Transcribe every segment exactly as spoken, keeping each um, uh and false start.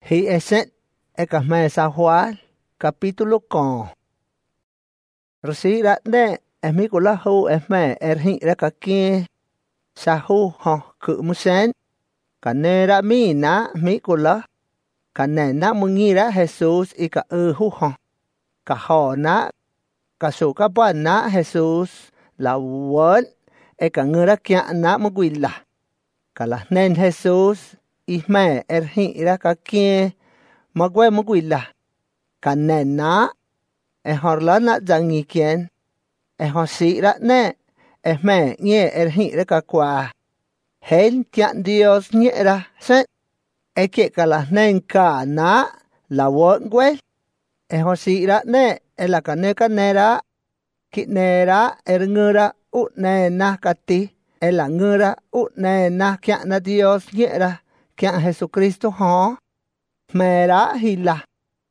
Hi esen eka me San Juan capítulo con. Resira de emikula hu eme erhin reka kin sahu ho kumusen kanera mina mikula kanena mungira Jesus ika uhu ho kahona kasuka pana Jesus la won eka ngura kya na mugwila kala nen Jesus isme erhin reka kin magwe mugwila kanena ehorlana jangikien ehosira ne esme nye erhin reka kwa hel tian Dios nyera sen eke kala nenka na la wongwe ehosira ne ela kaneka nera kinera erngura unena kati ela ngura unena kya na Dios nyera kya Jesucristo ho mera hila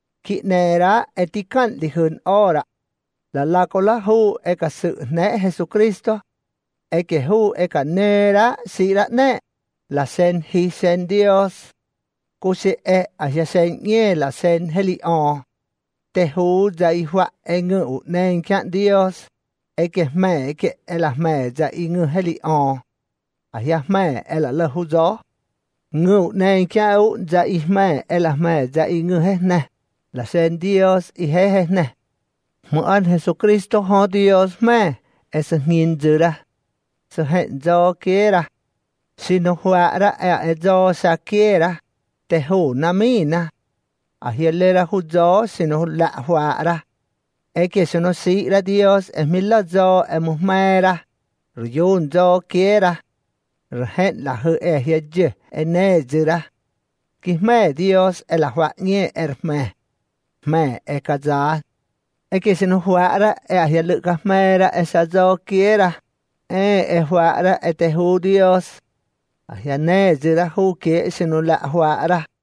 kinera etikan lihun ora la la kola hu eka su ne Jesucristo eke hu eka nera sira ne la sen hi sen Dios kusi e asya sen nye la sen heli on te hu ja ihwa engu u nen kyan Dios eke me eke ela me ja ingu heli on asya me ela le hu zo ngu nen kya u ja ihme ela me ja ingu he ne la sen Dios y he he ne mu an Jesucristo ho Dios me es ngin jura so he jo kera sino huara e jo sa kera te hu na mina a hielera hu jo sino la huara e que sino si la Dios es mi la jo e muhmera ruyun jo kera rehen la hu e he je e ne jura kisme Dios e la hua nye erme me e kaza e que se no huara e ahia luka mera esa jo quiera e e huara e te hu Dios ahia ne jira hu que se no la huara